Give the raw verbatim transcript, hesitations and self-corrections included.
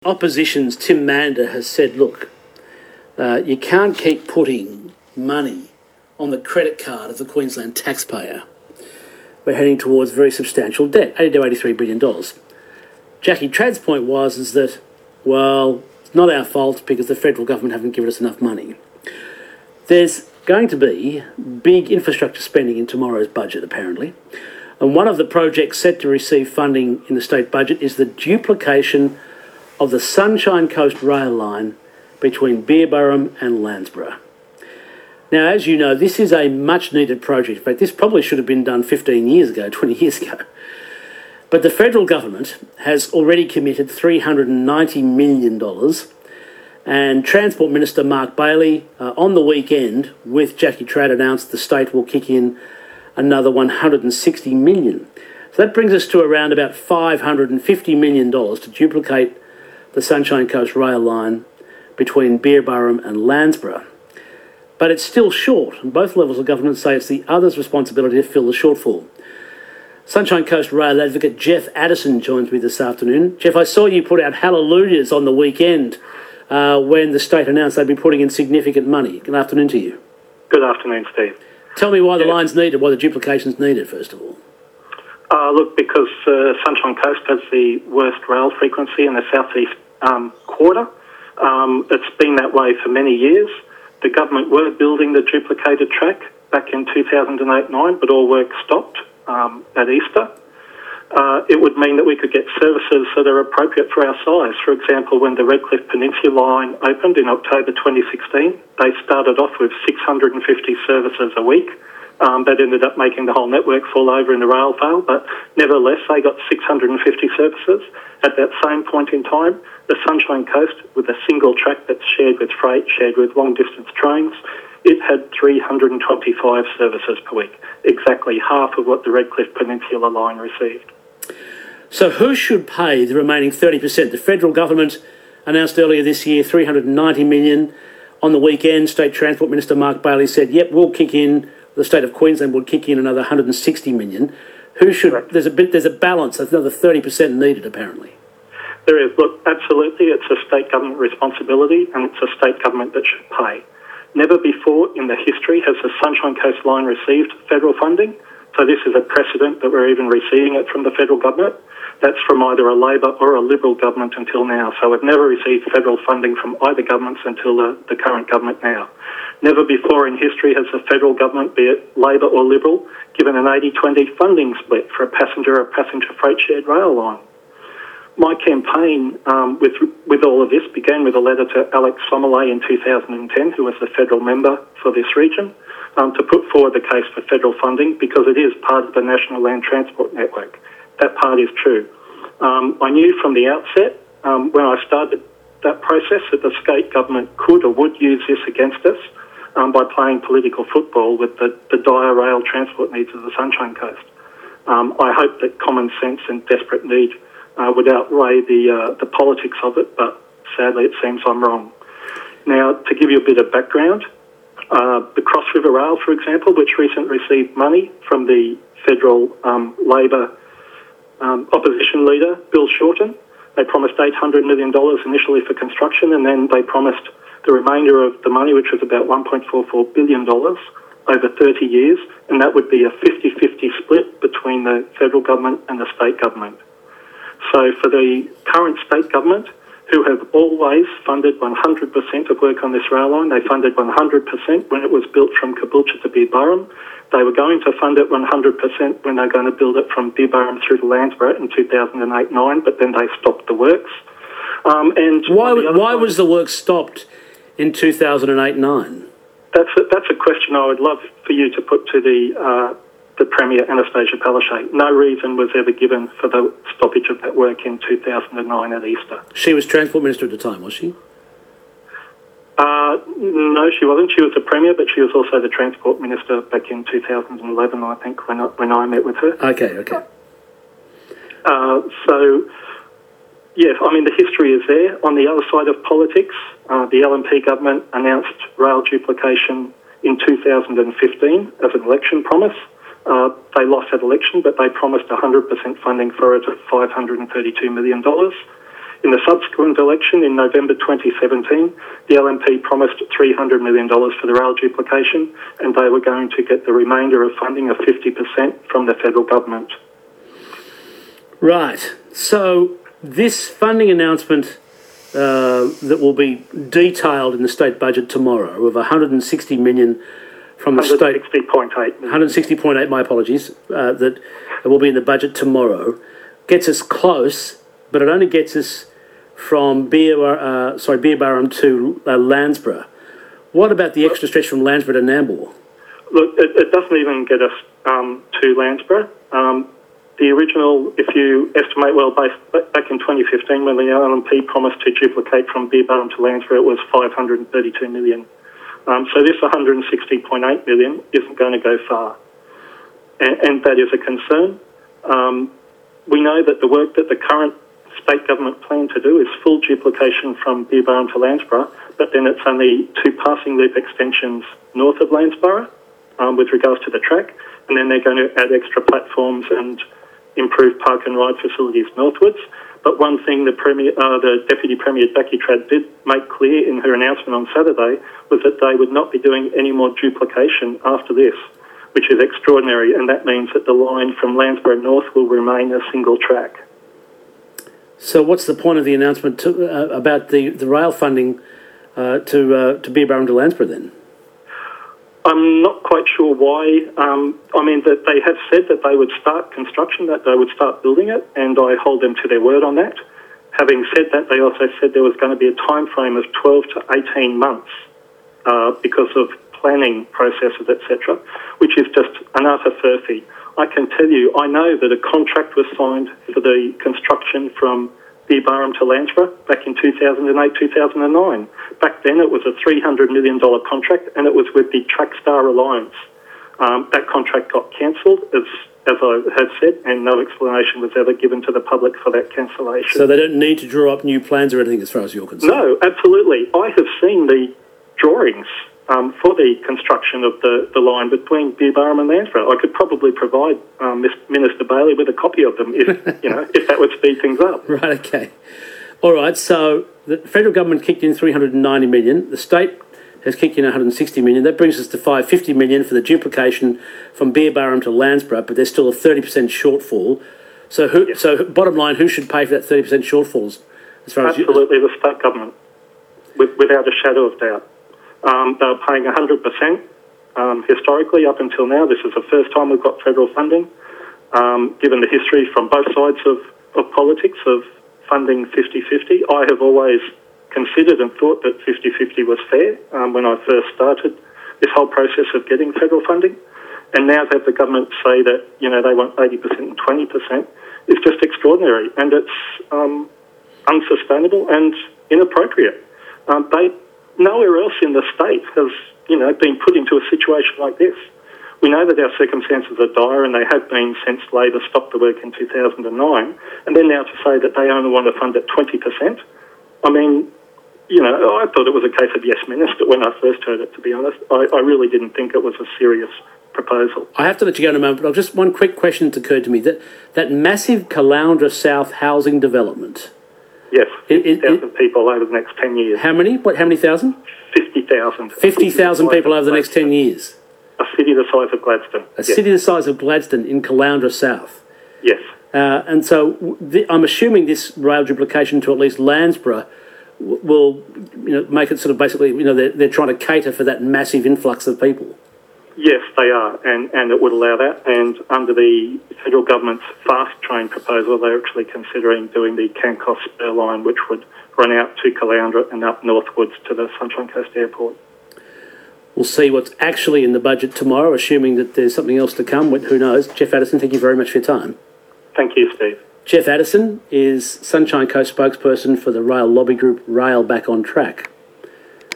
Opposition's Tim Mander has said, look, uh, you can't keep putting money on the credit card of the Queensland taxpayer. We're heading towards very substantial debt, eighty to eighty-three billion dollars. Jackie Trad's point was is that, well, it's not our fault because the federal government haven't given us enough money. There's going to be big infrastructure spending in tomorrow's budget, apparently. And one of the projects set to receive funding in the state budget is the duplication of the Sunshine Coast rail line between Beerburrum and Landsborough. Now, as you know, this is a much-needed project. In fact, this probably should have been done fifteen years ago, twenty years ago. But the federal government has already committed three hundred ninety million dollars, and Transport Minister Mark Bailey, uh, on the weekend, with Jackie Trad, announced the state will kick in another one hundred sixty million dollars. So that brings us to around about five hundred fifty million dollars to duplicate the Sunshine Coast rail line between Beerburrum and Landsborough. But it's still short, and both levels of government say it's the other's responsibility to fill the shortfall. Sunshine Coast Rail advocate Jeff Addison joins me this afternoon. Jeff, I saw you put out hallelujahs on the weekend uh, when the state announced they'd be putting in significant money. Good afternoon to you. Good afternoon, Steve. Tell me why the yeah. line's needed, why the duplication's needed, first of all. Uh, look, because uh, Sunshine Coast has the worst rail frequency in the southeast um, quarter. Um, it's been that way for many years. The government were building the duplicated track back in two thousand eight nine, but all work stopped um, at Easter. Uh, it would mean that we could get services that are appropriate for our size. For example, when the Redcliffe Peninsula line opened in October twenty sixteen, they started off with six hundred fifty services a week. Um, that ended up making the whole network fall over in the rail fail, but nevertheless, they got six hundred fifty services. At that same point in time, the Sunshine Coast, with a single track that's shared with freight, shared with long-distance trains, it had three hundred twenty-five services per week, exactly half of what the Redcliffe Peninsula line received. So who should pay the remaining thirty percent? The federal government announced earlier this year three hundred ninety million dollars. On the weekend, State Transport Minister Mark Bailey said, yep, we'll kick in. The state of Queensland would kick in another one hundred sixty million dollars. Who should? Correct. There's a bit. There's a balance. There's another thirty percent needed, apparently. There is. Look, absolutely, it's a state government responsibility, and it's a state government that should pay. Never before in the history has the Sunshine Coast line received federal funding. So this is a precedent that we're even receiving it from the federal government. That's from either a Labor or a Liberal government until now. So we've never received federal funding from either governments until the, the current government now. Never before in history has the federal government, be it Labor or Liberal, given an eighty twenty funding split for a passenger or passenger freight shared rail line. My campaign um, with with all of this began with a letter to Alex Somerley in two thousand ten, who was the federal member for this region, um, to put forward the case for federal funding because it is part of the National Land Transport Network. That part is true. Um, I knew from the outset, um, when I started that process, that the state government could or would use this against us um, by playing political football with the, the dire rail transport needs of the Sunshine Coast. Um, I hope that common sense and desperate need uh, would outweigh the, uh, the politics of it, but sadly it seems I'm wrong. Now, to give you a bit of background, uh, the Cross River Rail, for example, which recently received money from the federal um, Labor Um, opposition leader, Bill Shorten. They promised eight hundred million dollars initially for construction, and then they promised the remainder of the money, which was about one point four four billion dollars over thirty years, and that would be a fifty-fifty split between the federal government and the state government. So for the current state government, who have always funded one hundred percent of work on this rail line, they funded one hundred percent when it was built from Caboolture to Beerburrum. They were going to fund it one hundred percent when they were going to build it from Beerburrum through to Landsborough in two thousand eight nine, but then they stopped the works. Um, and why why side, was the work stopped in two thousand eight nine? That's a, that's a question I would love for you to put to the uh, the Premier, Anastasia Palaszczuk. No reason was ever given for the stoppage of that work in two thousand nine at Easter. She was Transport Minister at the time, was she? Uh, no, she wasn't. She was the Premier, but she was also the Transport Minister back in two thousand eleven, I think, when I, when I met with her. Okay, okay. Uh, so, yes, I mean, the history is there. On the other side of politics, uh, the L N P government announced rail duplication in two thousand fifteen as an election promise. Uh, they lost that election, but they promised one hundred percent funding for it of five hundred thirty-two million dollars. In the subsequent election in November twenty seventeen, the L N P promised three hundred million dollars for the rail duplication, and they were going to get the remainder of funding of fifty percent from the federal government. Right. So this funding announcement uh, that will be detailed in the state budget tomorrow of one hundred sixty million dollars from the state... one hundred sixty point eight. one hundred sixty point eight, my apologies, uh, that will be in the budget tomorrow, gets us close, but it only gets us from Beer, uh, sorry, Beerburrum to uh, Landsborough. What about the extra stretch from Landsborough to Nambour? Look, it, it doesn't even get us um, to Landsborough. Um, the original, if you estimate, well, based, back in twenty fifteen when the L N P promised to duplicate from Beerburrum to Landsborough, it was five hundred thirty-two million dollars. Um, so this one hundred sixty point eight million dollars isn't going to go far. And, and that is a concern. Um, we know that the work that the current state government plan to do is full duplication from Beerburrum to Landsborough, but then it's only two passing loop extensions north of Landsborough um, with regards to the track, and then they're going to add extra platforms and improve park and ride facilities northwards. But one thing the Premier, uh, the Deputy Premier Becky Trad did make clear in her announcement on Saturday was that they would not be doing any more duplication after this, which is extraordinary, and that means that the line from Landsborough north will remain a single track. So what's the point of the announcement to, uh, about the, the rail funding uh, to uh, to Beerburrum to Landsborough then? I'm not quite sure why. Um, I mean, that they have said that they would start construction, that they would start building it, and I hold them to their word on that. Having said that, they also said there was going to be a time frame of twelve to eighteen months uh, because of planning processes, et cetera, which is just an utter furphy. I can tell you, I know that a contract was signed for the construction from Beerburrum to Landsborough back in two thousand eight, two thousand nine. Back then it was a three hundred million dollars contract, and it was with the Trackstar Alliance. Um, that contract got cancelled, as, as I have said, and no explanation was ever given to the public for that cancellation. So they don't need to draw up new plans or anything as far as you're concerned? No, absolutely. I have seen the drawings Um, for the construction of the, the line between Beerburrum and Landsborough. I could probably provide um, Minister Bailey with a copy of them if you know if that would speed things up. Right, okay. All right, so the federal government kicked in three hundred ninety million dollars. The state has kicked in one hundred sixty million dollars. That brings us to five hundred fifty million dollars for the duplication from Beerburrum to Landsborough, but there's still a thirty percent shortfall. So who? Yes. So bottom line, who should pay for that thirty percent shortfall? As far Absolutely as you, the state government, with, without a shadow of doubt. Um, they were paying one hundred percent um, historically up until now. This is the first time we've got federal funding. Um, given the history from both sides of, of politics of funding fifty-fifty, I have always considered and thought that fifty-fifty was fair um, when I first started this whole process of getting federal funding. And now to have the government say that, you know, they want eighty percent and twenty percent is just extraordinary, and it's um, unsustainable and inappropriate. Um, they Nowhere else in the state has, you know, been put into a situation like this. We know that our circumstances are dire, and they have been since Labor stopped the work in two thousand nine, and then now to say that they only want to fund at twenty percent. I mean, you know, I thought it was a case of yes minister when I first heard it, to be honest. I, I really didn't think it was a serious proposal. I have to let you go in a moment, but I'll just one quick question that occurred to me. That, that massive Caloundra South housing development... Yes, fifty thousand people over the next ten years. How many? What? How many thousand? fifty thousand. fifty thousand people over the next ten years. A city the size of Gladstone. A yes. city the size of Gladstone in Caloundra South. Yes. Uh, and so the, I'm assuming this rail duplication to at least Landsborough w- will, you know, make it sort of basically, you know, they're, they're trying to cater for that massive influx of people. Yes, they are, and, and it would allow that. And under the federal government's fast train proposal, they're actually considering doing the Cancos Spur line, which would run out to Caloundra and up northwards to the Sunshine Coast Airport. We'll see what's actually in the budget tomorrow, assuming that there's something else to come. Who knows? Jeff Addison, thank you very much for your time. Thank you, Steve. Jeff Addison is Sunshine Coast spokesperson for the rail lobby group Rail Back on Track.